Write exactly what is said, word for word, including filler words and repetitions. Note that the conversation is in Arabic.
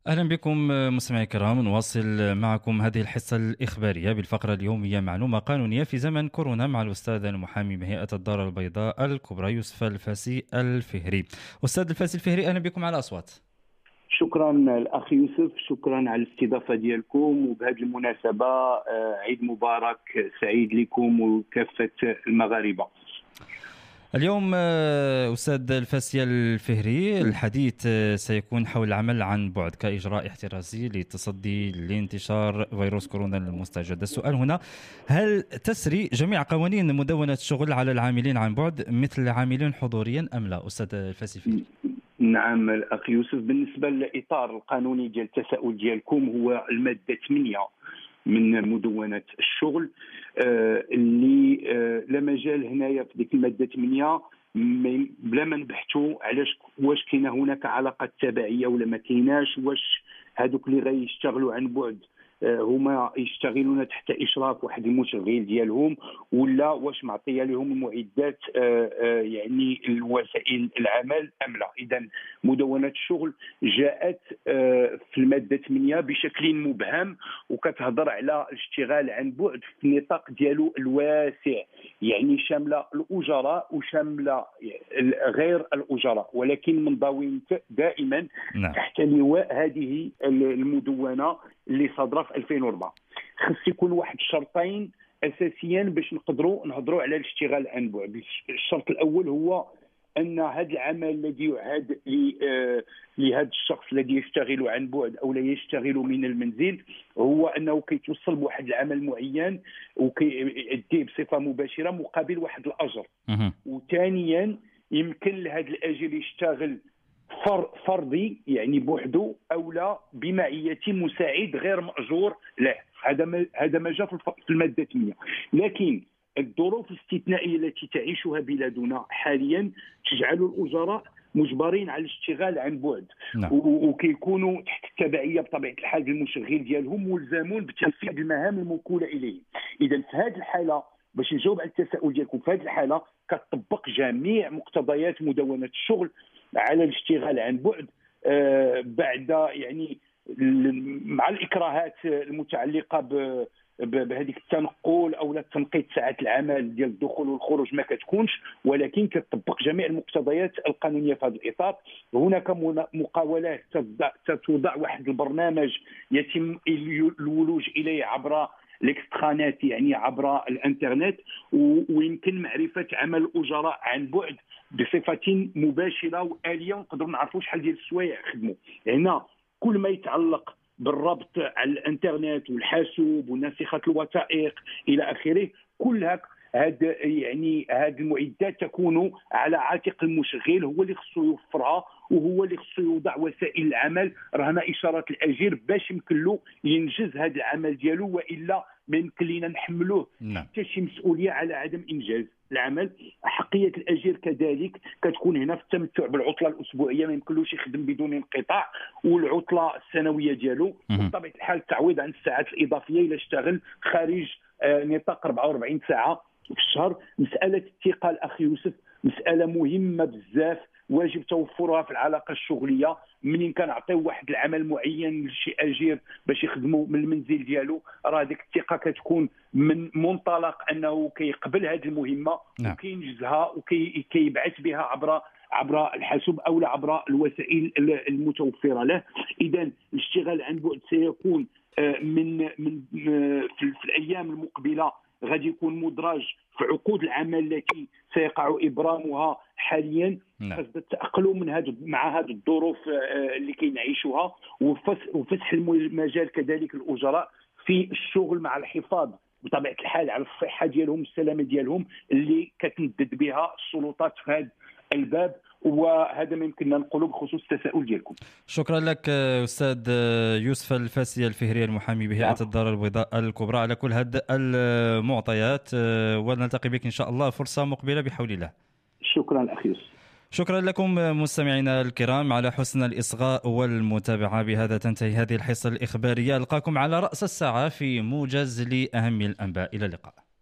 أهلا بكم مستمعي الكرام، نواصل معكم هذه الحصة الإخبارية بالفقرة اليومية معلومة قانونية في زمن كورونا مع الأستاذ المحامي بهيئة الدار البيضاء الكبرى يوسف الفاسي الفهري. أستاذ الفاسي الفهري، أهلا بكم على أصوات. شكرا الأخ يوسف، شكرا على الاستضافة ديالكم، وبهذه المناسبة عيد مبارك سعيد لكم وكافة المغاربة. اليوم أستاذ الفاسي الفهري الحديث سيكون حول العمل عن بعد كإجراء احترازي للتصدي لانتشار فيروس كورونا المستجد. السؤال هنا: هل تسري جميع قوانين مدونة الشغل على العاملين عن بعد مثل العاملين حضوريا أم لا؟ أستاذ الفاسي الفهري. نعم الأخ يوسف، بالنسبة للإطار القانوني ديال التساؤل ديالكم هو المادة ثمانية من مدونة الشغل، آه اللي آه لا مجال هنايا في ديك المادة ثمانية بلا ما نبحثوا علاش واش كاينه هناك علاقة تبعية ولا ما كايناش، واش هذوك اللي غيشتغلوا عن بعد آه هما يشتغلون تحت اشراف واحد المشغل ديالهم، ولا واش معطيه لهم المعدات آه آه يعني الوسائل العمل ام لا. اذا مدونه الشغل جاءت آه في الماده ثمانية بشكل مبهم، وكتهضر على الاشتغال عن بعد في النطاق ديالو الواسع، يعني شامله الاجراء وشامله غير الاجراء، ولكن منضوين دائما نعم. تحت لواء هذه المدونه اللي صادره في ألفين وأربعة. خص يكون واحد الشرطين اساسيا باش نقدروا نهضروا على الاشتغال عن بعد. الشرط الاول هو ان هذا العمل الذي يعاد لهذا الشخص الذي يشتغل عن بعد او لا يشتغل من المنزل هو انه كيتوصل بواحد العمل معين وكيأديه بصفه مباشره مقابل واحد الاجر. وثانيا يمكن لهذا الاجر يشتغل فردي يعني بوحده او لا بمعيه مساعد غير ماجور له. هذا هذا ما جاء في الماده ثمانية. لكن الظروف الاستثنائيه التي تعيشها بلادنا حاليا تجعل الاجراء مجبرين على الاشتغال عن بعد، نعم. وكيكونوا تحت التبعيه بطبيعه الحال المشغل ديالهم، ملزمون بتنفيذ المهام الموكوله اليه. اذا في هذه الحاله باش نجاوب على التساؤل ديالكم، في هذه الحاله كتطبق جميع مقتضيات مدونه الشغل على الاشتغال عن بعد آه بعد يعني مع الاكراهات المتعلقه ب بهذيك التنقل او لا تنقيط ساعات العمل ديال الدخول والخروج ما كتكونش، ولكن كتطبق جميع المقتضيات القانونيه في هذا الاطار. هناك مقاولات تتوضع واحد البرنامج يتم الولوج اليه عبر الاكسترانات يعني عبر الانترنت، ويمكن معرفه عمل الاجراء عن بعد بصفه مباشره واليه، ونقدروا نعرفوا شحال ديال السوايع خدموا. هنا كل ما يتعلق بالربط على الانترنت والحاسوب وناسخه الوثائق الى اخره، كلها هاد يعني هاد المعدات تكون على عاتق المشغل، هو اللي خصو يوفرها وهو اللي خصو يوضع وسائل العمل رهن اشارات الاجير باش يمكن له ينجز هذا العمل ديالو، والا ما يمكن لنا نحملوه حتى شي مسؤوليه على عدم انجاز العمل. احقيه الاجير كذلك كتكون هنا في التمتع بالعطله الاسبوعيه، ما يمكنلوش يخدم بدون انقطاع، والعطله السنويه ديالو، وبطبيعه الحال التعويض عن الساعات الاضافيه الا اشتغل خارج آه نطاق أربعة وأربعين ساعه في الشهر. مساله الثقه الاخ يوسف مساله مهمه بزاف، واجب توفرها في العلاقه الشغليه. منين كنعطيو واحد العمل معين لشي اجير باش يخدموا من المنزل ديالو، راه ديك الثقه كتكون من منطلق انه كيقبل هذه المهمه نعم. وكينجزها وكيبعث بها عبر عبر الحاسوب او عبر الوسائل المتوفره له. اذا الاشتغال عن بعد سيكون من من في الايام المقبله غادي يكون مدرج في عقود العمل التي سيقع ابرامها حاليا. خاص التاقلم من هذا مع هذه الظروف اللي كينعيشوها، وفتح المجال كذلك الاجراء في الشغل مع الحفاظ بطبيعه الحال على الصحه ديالهم السلامه ديالهم اللي كتندد بها السلطات في هذا الباب. وهذا ما يمكننا نقوله بخصوص التساؤل ديالكم. شكرا لك أستاذ يوسف الفاسي الفهري المحامي بهيئة الدار البيضاء الكبرى على كل هذه المعطيات، ونلتقي بك إن شاء الله فرصة مقبلة بحول الله. شكرا أخي يوسف. شكرا لكم مستمعينا الكرام على حسن الإصغاء والمتابعة. بهذا تنتهي هذه الحصة الإخبارية. ألقاكم على رأس الساعة في موجز لأهم الأنباء. إلى اللقاء.